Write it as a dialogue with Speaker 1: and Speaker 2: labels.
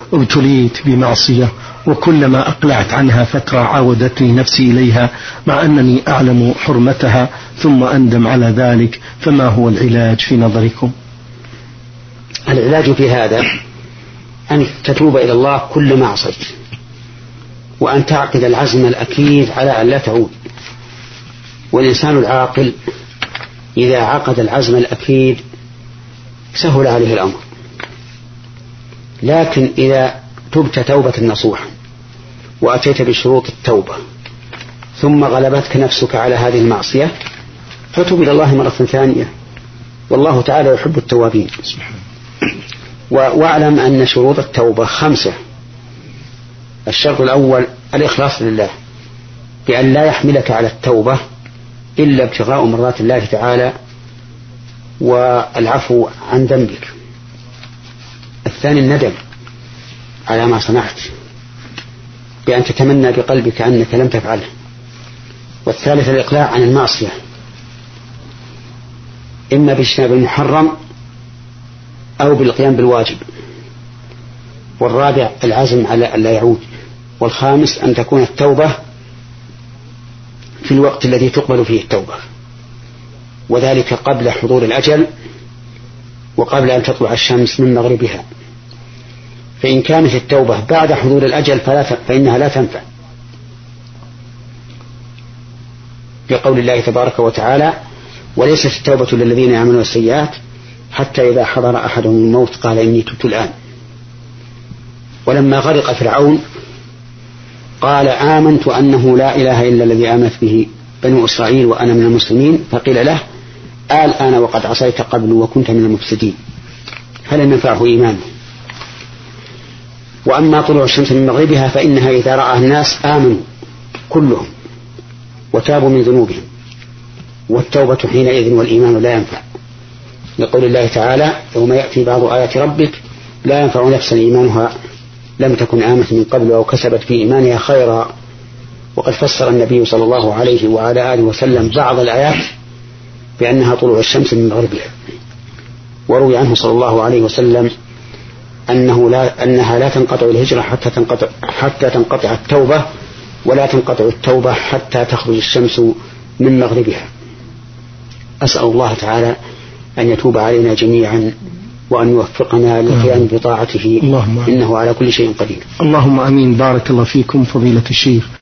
Speaker 1: ابتليت بمعصية وكلما أقلعت عنها فترة عاودتني نفسي إليها مع أنني أعلم حرمتها ثم أندم على ذلك، فما هو العلاج في نظركم؟
Speaker 2: العلاج في هذا أن تتوب إلى الله كل ما عصيت، وأن تعقد العزم الأكيد على أن لا تعود. والإنسان العاقل إذا عقد العزم الأكيد سهل عليه الأمر، لكن إذا تبت توبة نصوحا وأتيت بشروط التوبة ثم غلبتك نفسك على هذه المعصية فتوب إلى الله مرة ثانية، والله تعالى يحب التوابين. واعلم أن شروط التوبة 5. الشرط الأول الإخلاص لله، بأن لا يحملك على التوبة إلا ابتغاء مرضات الله تعالى والعفو عن ذنبك. الثاني الندم على ما صنعت بأن تتمنى بقلبك أنك لم تفعله. والثالث الإقلاع عن المعصية إما باجتناب المحرم أو بالقيام بالواجب. والرابع العزم على أن لا يعود. والخامس أن تكون التوبة في الوقت الذي تقبل فيه التوبة، وذلك قبل حضور الأجل وقبل أن تطلع الشمس من مغربها. فإن كانت التوبة بعد حضور الأجل فإنها لا تنفع، بقول الله تبارك وتعالى: وليست التوبة للذين يعملون السيئات حتى إذا حضر أحدهم الموت قال إني تبت الآن. ولما غرق فرعون قال: آمنت أنه لا إله إلا الذي آمنت به بنو إسرائيل وأنا من المسلمين، فقيل له: الآن وقد عصيت قبل وكنت من المفسدين، فلم ينفعه إيمانه. وأما طلوع الشمس من مغربها فإنها إذا رأى الناس آمنوا كلهم وتابوا من ذنوبهم، والتوبة حينئذ والإيمان لا ينفع، لقول الله تعالى: يوم يأتي بعض آيات ربك لا ينفع نفسا إيمانها لم تكن آمنت من قبل أو كسبت في إيمانها خيرا. وقد فسر النبي صلى الله عليه وعلى آله وسلم بعض الآيات بأنها طلوع الشمس من مغربها. وروي عنه صلى الله عليه وسلم أنها لا تنقطع الهجرة حتى تنقطع التوبة، ولا تنقطع التوبة حتى تخرج الشمس من مغربها. أسأل الله تعالى أن يتوب علينا جميعا وأن يوفقنا للقيام بطاعته، إنه على كل شيء قدير.
Speaker 1: اللهم أمين. بارك الله فيكم فضيلة الشيخ.